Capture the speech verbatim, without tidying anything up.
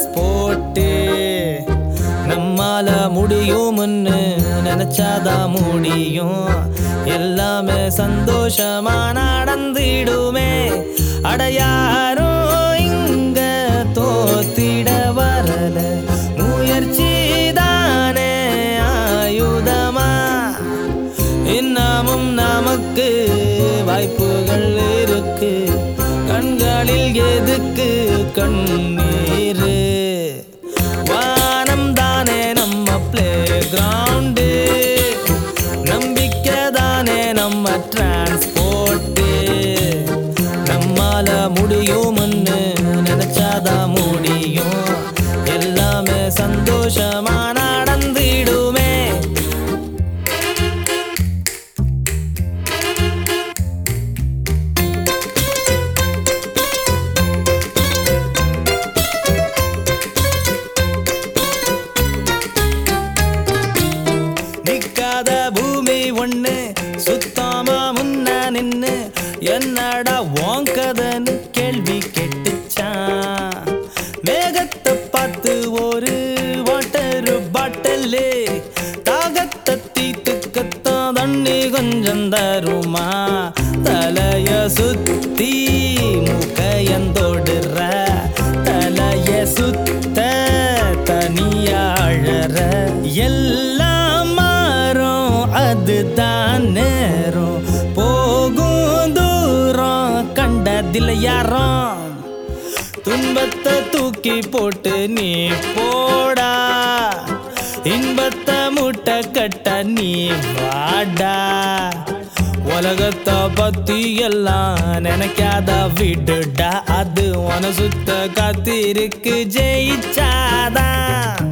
transport நம்மால முடியும்னு நினைச்சாதான் முடியும் எல்லாமே சந்தோஷமா நடந்திடுமே அடையாரோ இங்க தோத்திட வரல முயற்சி தானே ஆயுதமா இன்னமும் நமக்கு வாய்ப்புகள் இருக்கு கண்களில் எதுக்கு கண்ணீர் வானம் தானே நம்ம பிளே கிரவுண்டு நம்பிக்கை தானே நம்ம டிரான்ஸ்போர்ட் நம்மால முடியும்னு நினைச்சாதான் முடியும் எல்லாமே சந்தோஷமா நடந்திடுமே நிக்காத பூமி ஒண்ணு சுத்தாம முன்ன நின்னு என்னடா வாங்கதன்னு கேள்வி கேட்டுச்சான் மேகத்தை பார்த்து ஒரு வாட்டர் பாட்டில் தாகத்தை தீத்துக்கத்தான் தண்ணி கொஞ்சம் தருமா தலைய சுத்தி முகையந்தோடுற தலைய சுத்த தனியாழற எல்லாம் மாறும் அதுதான் நேரம் போகும் தூரம் கண்டதில்ல யாரும் துன்பத்தை தூக்கி போட்டு நீ போடா இன்பத்தை மூட்டை கட்ட நீ வாடா உலகத்தை பத்தி எல்லாம் நினைக்காத விடுடா அது உன சுத்த காத்திருக்கு ஜெயிச்சாதான்